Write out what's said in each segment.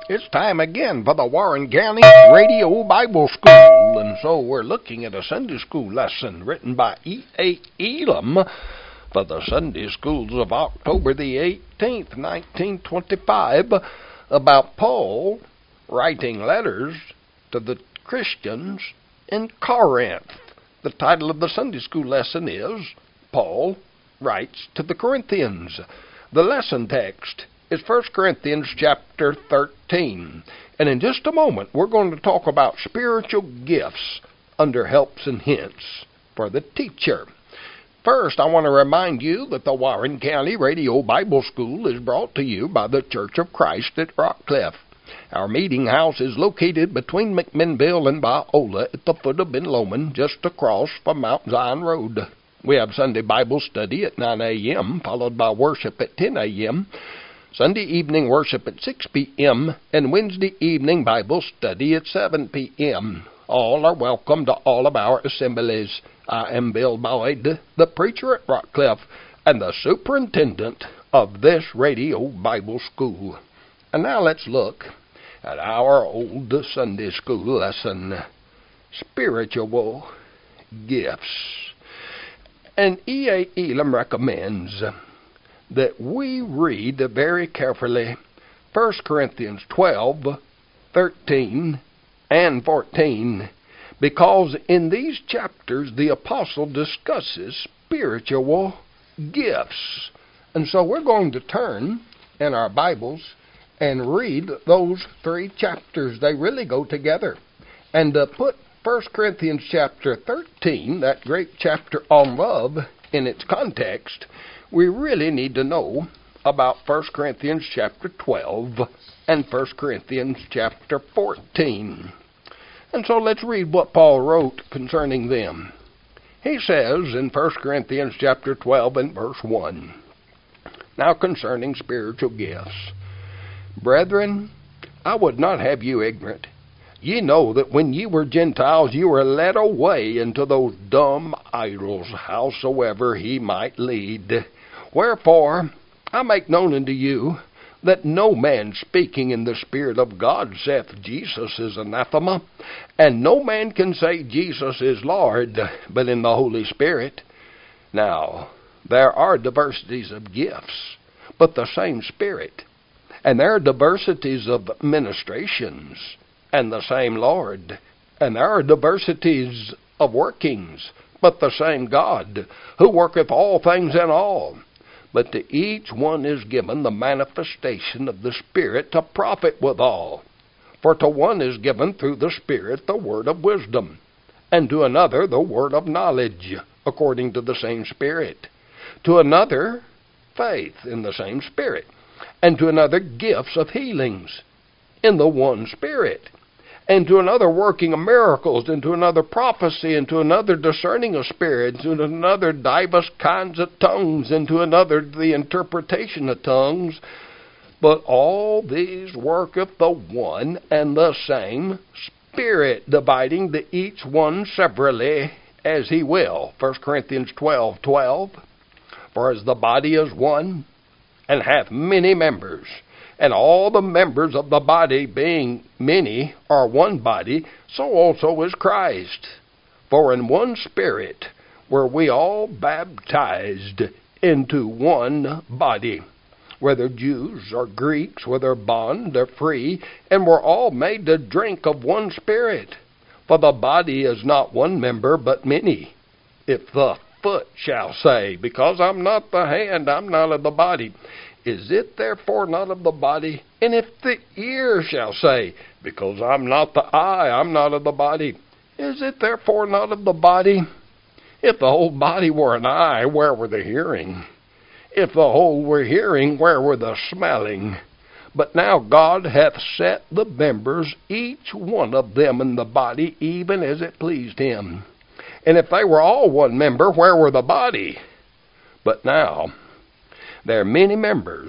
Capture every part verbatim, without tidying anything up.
It's time again for the Warren County Radio Bible School, and so we're looking at a Sunday school lesson written by E A. Elam for the Sunday schools of October the eighteenth, nineteen twenty-five, about Paul writing letters to the Christians in Corinth. The title of the Sunday school lesson is Paul Writes to the Corinthians. The lesson text is First Corinthians chapter thirteen. And in just a moment, we're going to talk about spiritual gifts under helps and hints for the teacher. First, I want to remind you that the Warren County Radio Bible School is brought to you by the Church of Christ at Rockcliffe. Our meeting house is located between McMinnville and Biola at the foot of Ben Lomond, just across from Mount Zion Road. We have Sunday Bible study at nine a.m., followed by worship at ten a.m., Sunday evening worship at six p.m., and Wednesday evening Bible study at seven p.m. All are welcome to all of our assemblies. I am Bill Boyd, the preacher at Rockcliffe, and the superintendent of this radio Bible school. And now let's look at our old Sunday school lesson, Spiritual Gifts. And E A. Elam recommends that we read very carefully First Corinthians twelve, thirteen, and fourteen, because in these chapters the apostle discusses spiritual gifts. And so we're going to turn in our Bibles and read those three chapters. They really go together. And to put First Corinthians chapter thirteen, that great chapter on love, in its context, we really need to know about First Corinthians chapter twelve and First Corinthians chapter fourteen. And so let's read what Paul wrote concerning them. He says in First Corinthians chapter twelve and verse one, "Now concerning spiritual gifts, brethren, I would not have you ignorant. Ye know that when ye were Gentiles, ye were led away into those dumb idols, howsoever he might lead. Wherefore, I make known unto you, that no man speaking in the Spirit of God saith Jesus is anathema, and no man can say Jesus is Lord, but in the Holy Spirit. Now, there are diversities of gifts, but the same Spirit. And there are diversities of ministrations, and the same Lord. And there are diversities of workings, but the same God, who worketh all things in all. But to each one is given the manifestation of the Spirit to profit withal. For to one is given through the Spirit the word of wisdom, and to another the word of knowledge, according to the same Spirit. To another faith in the same Spirit, and to another gifts of healings in the one Spirit, and to another working of miracles, and to another prophecy, and to another discerning of spirits, and to another divers kinds of tongues, and to another the interpretation of tongues. But all these worketh the one and the same Spirit, dividing to each one severally as he will." First Corinthians twelve, twelve. "For as the body is one, and hath many members, and all the members of the body, being many, are one body, so also is Christ. For in one Spirit were we all baptized into one body, whether Jews or Greeks, whether bond or free, and were all made to drink of one Spirit. For the body is not one member, but many. If the foot shall say, Because I'm not the hand, I'm not of the body, is it therefore not of the body? And if the ear shall say, Because I'm not the eye, I'm not of the body, is it therefore not of the body? If the whole body were an eye, where were the hearing? If the whole were hearing, where were the smelling? But now God hath set the members, each one of them in the body, even as it pleased him. And if they were all one member, where were the body? But now there are many members,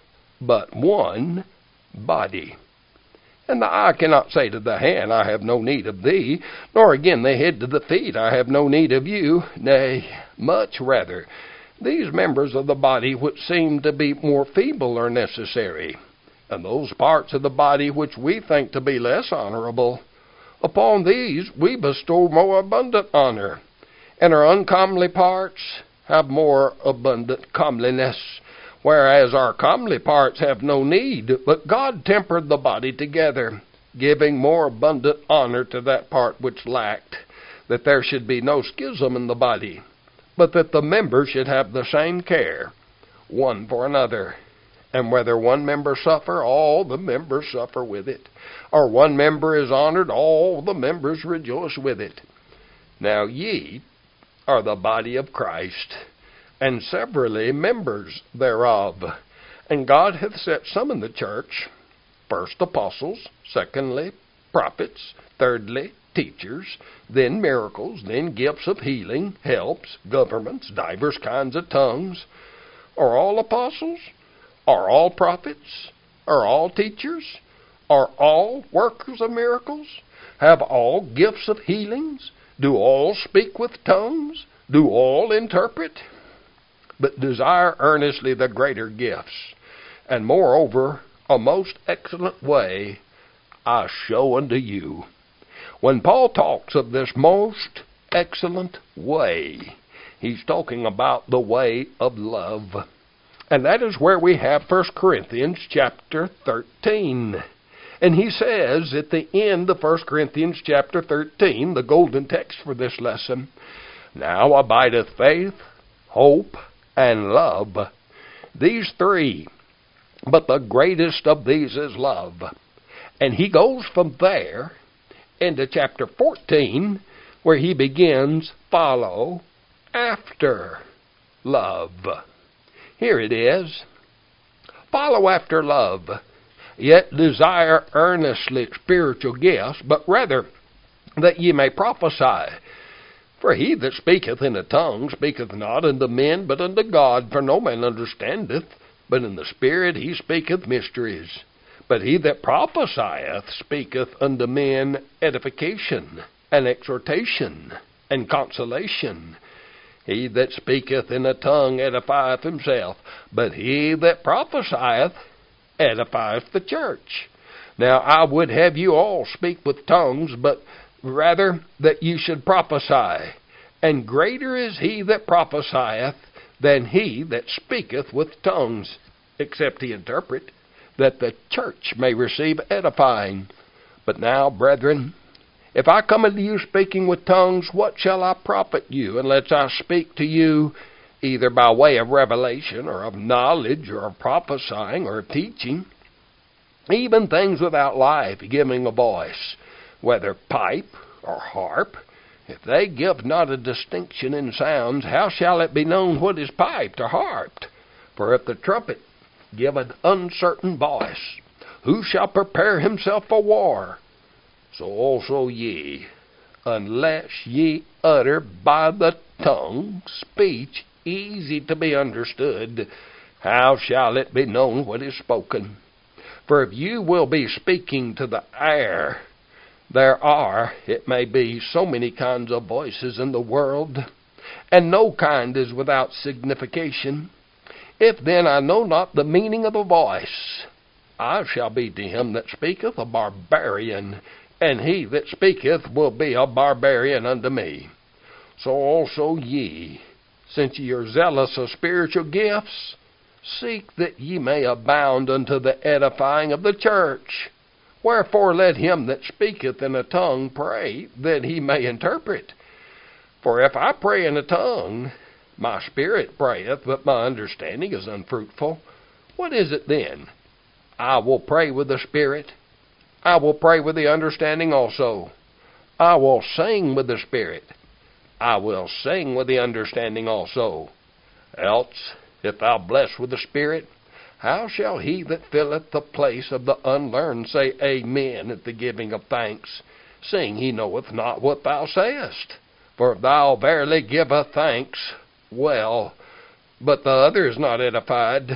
but one body. And the eye cannot say to the hand, I have no need of thee, nor again the head to the feet, I have no need of you. Nay, much rather, these members of the body which seem to be more feeble are necessary. And those parts of the body which we think to be less honorable, upon these we bestow more abundant honor, and our uncomely parts have more abundant comeliness, whereas our comely parts have no need, but God tempered the body together, giving more abundant honor to that part which lacked, that there should be no schism in the body, but that the members should have the same care, one for another. And whether one member suffer, all the members suffer with it. Or one member is honored, all the members rejoice with it. Now ye are the body of Christ, and severally members thereof. And God hath set some in the church, first apostles, secondly prophets, thirdly teachers, then miracles, then gifts of healing, helps, governments, divers kinds of tongues. Are all apostles? Are all prophets? Are all teachers? Are all workers of miracles? Have all gifts of healings? Do all speak with tongues? Do all interpret? But desire earnestly the greater gifts, and moreover a most excellent way I show unto you. When Paul talks of this most excellent way, he's talking about the way of love. And that is where we have First Corinthians chapter thirteen. And he says at the end of First Corinthians chapter thirteen, the golden text for this lesson, now abideth faith, hope, and love, these three, but the greatest of these is love. And he goes from there into chapter fourteen, where he begins, follow after love. Here it is. Follow after love, yet desire earnestly spiritual gifts, but rather that ye may prophesy. For he that speaketh in a tongue speaketh not unto men, but unto God, for no man understandeth, but in the Spirit he speaketh mysteries. But he that prophesieth speaketh unto men edification, and exhortation, and consolation. He that speaketh in a tongue edifieth himself, but he that prophesieth edifieth the church. Now I would have you all speak with tongues, but rather that you should prophesy. And greater is he that prophesieth than he that speaketh with tongues, except he interpret, that the church may receive edifying. But now, brethren, if I come unto you speaking with tongues, what shall I profit you, unless I speak to you either by way of revelation, or of knowledge, or of prophesying, or of teaching? Even things without life, giving a voice, whether pipe or harp, if they give not a distinction in sounds, how shall it be known what is piped or harped? For if the trumpet give an uncertain voice, who shall prepare himself for war? So also ye, unless ye utter by the tongue speech easy to be understood, how shall it be known what is spoken? For if you will be speaking to the air, there are, it may be, so many kinds of voices in the world, and no kind is without signification. If then I know not the meaning of a voice, I shall be to him that speaketh a barbarian, and he that speaketh will be a barbarian unto me. So also ye, since ye are zealous of spiritual gifts, seek that ye may abound unto the edifying of the church. Wherefore let him that speaketh in a tongue pray that he may interpret. For if I pray in a tongue, my spirit prayeth, but my understanding is unfruitful. What is it then? I will pray with the spirit. I will pray with the understanding also. I will sing with the spirit. I will sing with the understanding also. Else, if thou bless with the spirit, how shall he that filleth the place of the unlearned say Amen at the giving of thanks, seeing he knoweth not what thou sayest? For if thou verily givest thanks, well, but the other is not edified,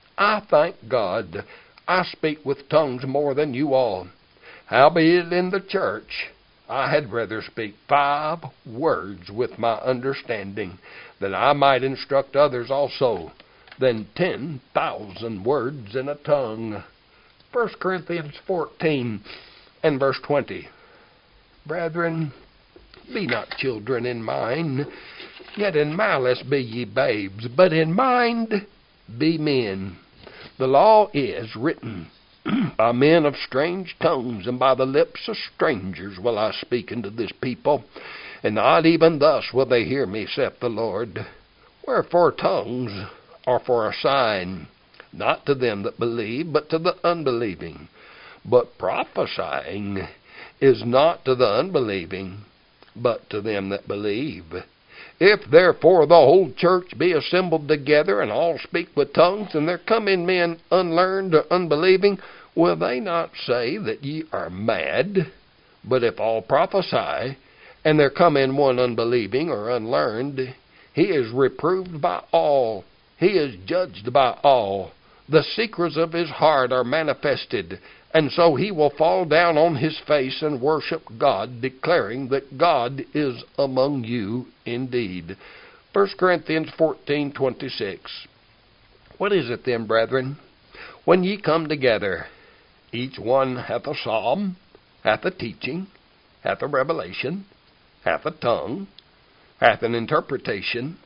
I thank God, I speak with tongues more than you all. Howbeit in the church I had rather speak five words with my understanding, that I might instruct others also, than ten thousand words in a tongue. First Corinthians fourteen and verse twenty. Brethren, be not children in mind, yet in malice be ye babes, but in mind be men. The law is written by men of strange tongues, and by the lips of strangers will I speak unto this people, and not even thus will they hear me, saith the Lord. Wherefore tongues are for a sign, not to them that believe, but to the unbelieving. But prophesying is not to the unbelieving, but to them that believe. If therefore the whole church be assembled together, and all speak with tongues, and there come in men unlearned or unbelieving, will they not say that ye are mad? But if all prophesy, and there come in one unbelieving or unlearned, he is reproved by all, he is judged by all. The secrets of his heart are manifested, and so he will fall down on his face and worship God, declaring that God is among you indeed. First Corinthians fourteen twenty-six. What is it then, brethren? When ye come together, each one hath a psalm, hath a teaching, hath a revelation, hath a tongue, hath an interpretation.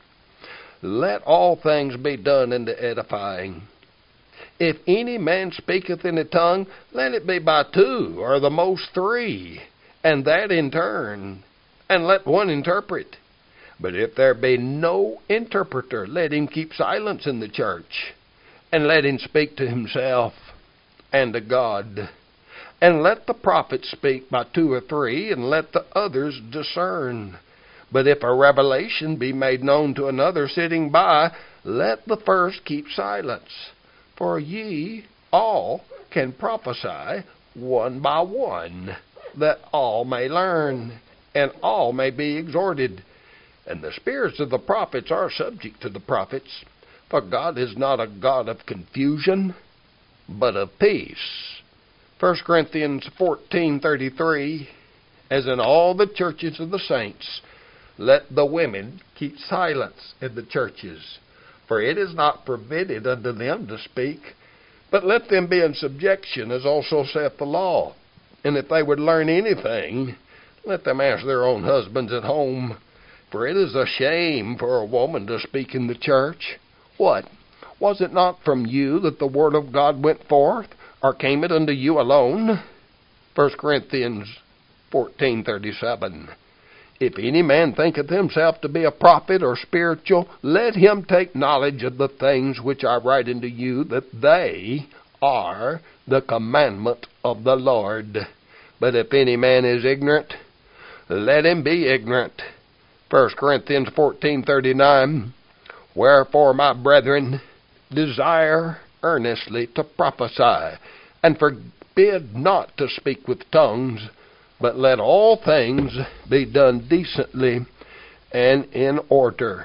Let all things be done in the edifying. If any man speaketh in a tongue, let it be by two, or the most three, and that in turn, and let one interpret. But if there be no interpreter, let him keep silence in the church, and let him speak to himself and to God. And let the prophets speak by two or three, and let the others discern. But if a revelation be made known to another sitting by, let the first keep silence. For ye all can prophesy one by one, that all may learn, and all may be exhorted. And the spirits of the prophets are subject to the prophets. For God is not a God of confusion, but of peace. First Corinthians fourteen thirty-three. As in all the churches of the saints, let the women keep silence in the churches. For it is not permitted unto them to speak, but let them be in subjection, as also saith the law. And if they would learn anything, let them ask their own husbands at home. For it is a shame for a woman to speak in the church. What? Was it not from you that the word of God went forth, or came it unto you alone? First Corinthians fourteen thirty-seven. If any man thinketh himself to be a prophet or spiritual, let him take knowledge of the things which I write unto you, that they are the commandment of the Lord. But if any man is ignorant, let him be ignorant. First Corinthians fourteen thirty-nine. Wherefore, my brethren, desire earnestly to prophesy, and forbid not to speak with tongues, but let all things be done decently and in order.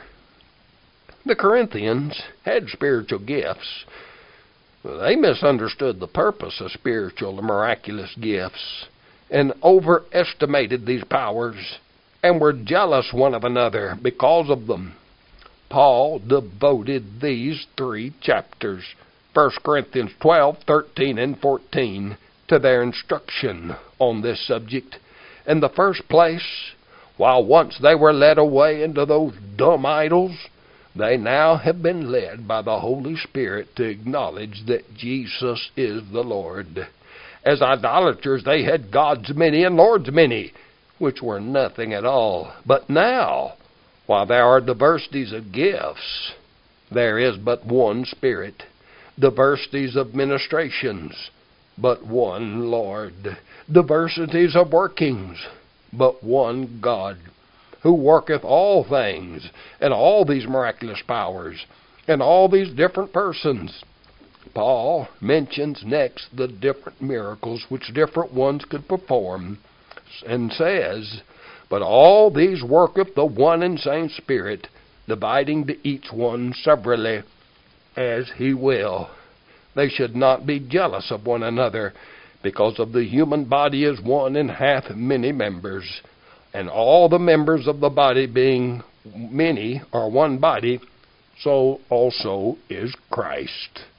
The Corinthians had spiritual gifts. They misunderstood the purpose of spiritual and miraculous gifts, and overestimated these powers, and were jealous one of another because of them. Paul devoted these three chapters, First Corinthians twelve, thirteen, and fourteen, to their instruction on this subject. In the first place, while once they were led away into those dumb idols, they now have been led by the Holy Spirit to acknowledge that Jesus is the Lord. As idolaters, they had gods many and lords many, which were nothing at all. But now, while there are diversities of gifts, there is but one Spirit, diversities of ministrations, but one Lord, diversities of workings, but one God, who worketh all things, and all these miraculous powers, and all these different persons. Paul mentions next the different miracles which different ones could perform, and says, but all these worketh the one and same Spirit, dividing to each one severally as he will. They should not be jealous of one another, because of the human body is one and hath many members, and all the members of the body being many are one body, so also is Christ.